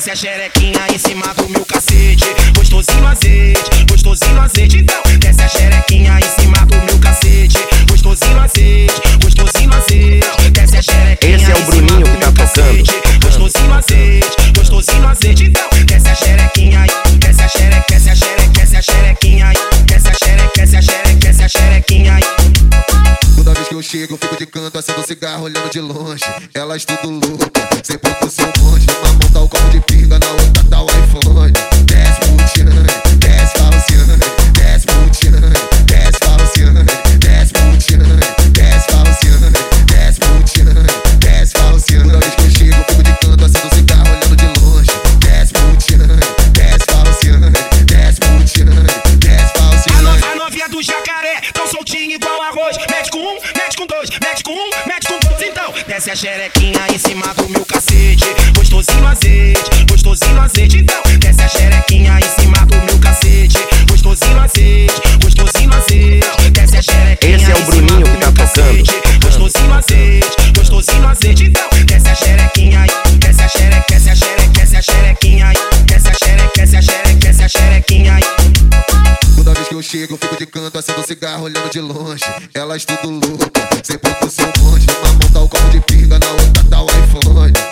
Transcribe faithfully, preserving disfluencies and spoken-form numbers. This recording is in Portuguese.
desce a xerequinha em cima do meu cacete. Gostosinho no azeite, gostosinho no azeite. Então, desce a xerequinha em cima do meu cacete. Gostosinho no azeite, gostosinho no azeite. Desce a xerequinha. Esse é o Bruninho que tá tocando. Gostosinho no azeite, gostosinho no azeite. Então, desce a xerequinha aí, desce a xereque, desce a xereque, desce a xerequinha aí, desce a xereque, desce a xereque, desce a xerequinha aí. Toda vez que eu chego, eu fico de canto, acendo cigarro, olhando de longe. Elas tudo louca, sempre com seu monge. Uma mão tá o copo de pinga, na outra tá o iPhone. Desce Multiane, desce Falciane, desce Multiane, desce Falciane, desce Multiane, desce Falciane, desce Multiane, desce Falciane. Toda vez que eu chego, eu fico de canto, acendo cigarro, olhando de longe. Desce Multiane, desce Falciane, desce Multiane, desce Falciane. A, no, a novinha do jacaré, tão soltinha igual arroz. Mete com um, mete com dois, mete com um, mete com dois. Então, desce a xerequinha em cima do meu cacete. Gostosinho no azeite, gostosinho no azeite. Então, desce a xerequinha em cima do meu cacete. Gostosinho no azeite, gostosinho no azeite. Desce a xerequinha. Esse é o Bruninho que tá tocando. Gostosinho no azeite, gostosinho no azeite. Então, desce a xerequinha aí, desce a xereque, desce a xereque, desce a xerequinha aí, desce a xereque, desce a xereque, desce a xerequinha aí. Toda vez que eu chego, eu fico de canto, acendo cigarro, olhando de longe. Elas tudo louca, sempre com seu monge. Uma mão tá o copo de pinga, na outra tá o iPhone.